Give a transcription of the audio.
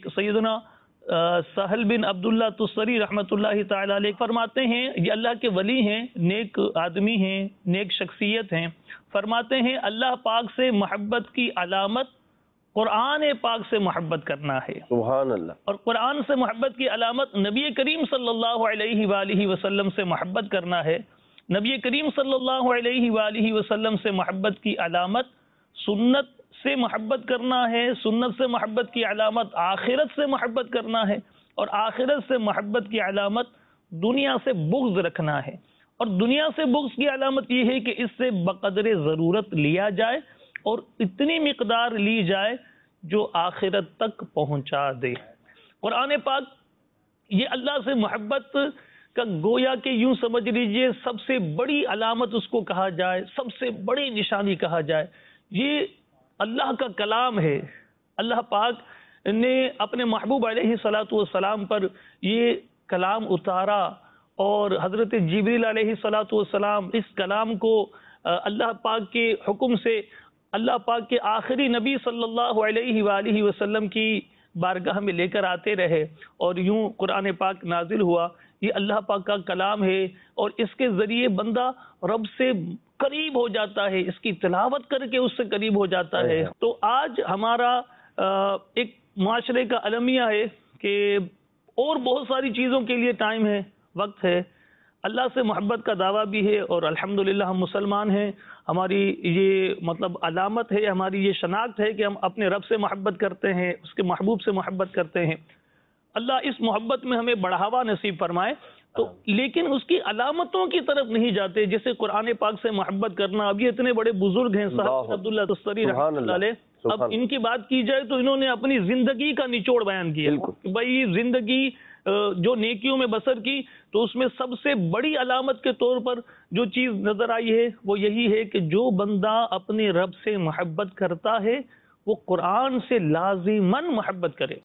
ایک سیدنا سہل بن عبداللہ تستری رحمۃ اللہ تعالی علیہ فرماتے ہیں، یہ اللہ کے ولی ہیں، نیک آدمی ہیں، نیک شخصیت ہیں، فرماتے ہیں اللہ پاک سے محبت کی علامت قرآن پاک سے محبت کرنا ہے۔ سبحان اللہ۔ اور قرآن سے محبت کی علامت نبی کریم صلی اللہ علیہ وآلہ وسلم سے محبت کرنا ہے۔ نبی کریم صلی اللہ علیہ وآلہ وسلم سے محبت کی علامت سنت سے محبت کرنا ہے، سنت سے محبت کی علامت آخرت سے محبت کرنا ہے، اور آخرت سے محبت کی علامت دنیا سے بغض رکھنا ہے۔ اور دنیا سے بغض کی علامت یہ ہے کہ اس سے بقدر ضرورت لیا جائے اور اتنی مقدار لی جائے جو آخرت تک پہنچا دے۔ قرآن پاک یہ اللہ سے محبت کا گویا کہ یوں سمجھ لیجئے سب سے بڑی علامت اس کو کہا جائے، سب سے بڑی نشانی کہا جائے۔ یہ اللہ کا کلام ہے۔ اللہ پاک نے اپنے محبوب علیہ الصلوۃ والسلام پر یہ کلام اتارا، اور حضرت جبریل علیہ الصلوۃ والسلام اس کلام کو اللہ پاک کے حکم سے اللہ پاک کے آخری نبی صلی اللہ علیہ وآلہ وسلم کی بارگاہ میں لے کر آتے رہے، اور یوں قرآن پاک نازل ہوا۔ یہ اللہ پاک کا کلام ہے، اور اس کے ذریعے بندہ رب سے قریب ہو جاتا ہے، اس کی تلاوت کر کے اس سے قریب ہو جاتا ہے۔ تو آج ہمارا ایک معاشرے کا المیہ ہے کہ اور بہت ساری چیزوں کے لیے ٹائم ہے، وقت ہے، اللہ سے محبت کا دعویٰ بھی ہے، اور الحمدللہ ہم مسلمان ہیں، ہماری یہ مطلب علامت ہے، ہماری یہ شناخت ہے کہ ہم اپنے رب سے محبت کرتے ہیں، اس کے محبوب سے محبت کرتے ہیں۔ اللہ اس محبت میں ہمیں بڑھاوا نصیب فرمائے۔ تو لیکن اس کی علامتوں کی طرف نہیں جاتے، جیسے قرآن پاک سے محبت کرنا۔ اب یہ اتنے بڑے بزرگ ہیں صاحب عبداللہ تستری رحمۃ اللہ علیہ، اب ان کی بات کی جائے تو انہوں نے اپنی زندگی کا نچوڑ بیان کیا کہ بھائی زندگی جو نیکیوں میں بسر کی، تو اس میں سب سے بڑی علامت کے طور پر جو چیز نظر آئی ہے وہ یہی ہے کہ جو بندہ اپنے رب سے محبت کرتا ہے وہ قرآن سے لازماً محبت کرے۔